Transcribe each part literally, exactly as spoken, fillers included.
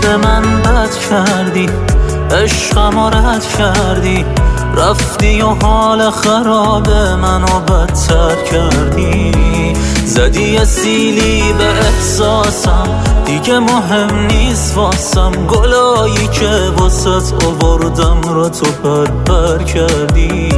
به من بد کردی، عشقم رو رد کردی، رفتی و حال خراب منو بدتر کردی. زدی یه سیلی به احساسم، دیگه مهم نیست واسم، گلایی که واسط آوردم را تو پر پر کردی.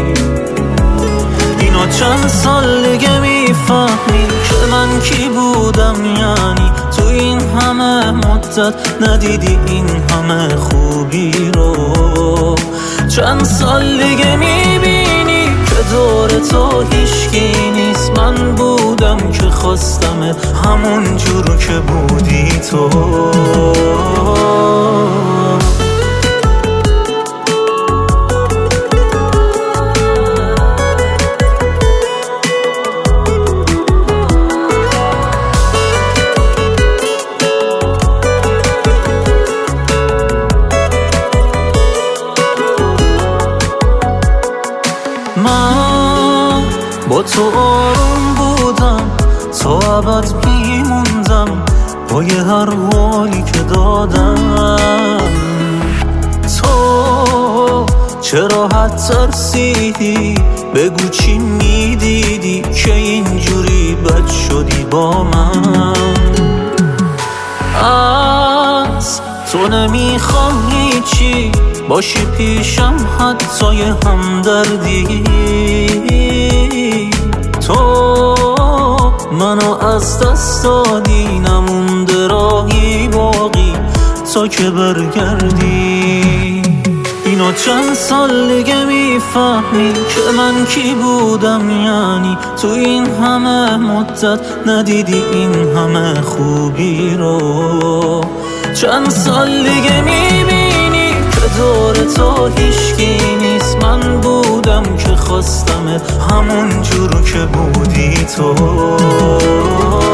اینو چند سال دیگه میفهمی که من کی بودم، یعنی تو این همه مدت ندیدی این همه خوبی رو. چند سال دیگه میبینی که دور تو هیچکی نیست، من بودم که خواستمت همون جور که بودی تو. من با تو آروم بودم، تا ابد میموندم با یه هر حالی که دادم. تو چرا حد ترسیدی؟ بگو چی میدیدی که اینجوری بد شدی با من؟ از تو نمیخوام هیچی، باشی پیشم حتی یه همدردی. تو منو از دست دادی، نمونده راهی باقی تا که برگردی. اینو چند سال دیگه میفهمی که من کی بودم، یعنی تو این همه مدت ندیدی این همه خوبی رو. چند سال دیگه میبینی که دور تو هیچکی نیست، من بودم که خواستمت همون جور که بودی تو.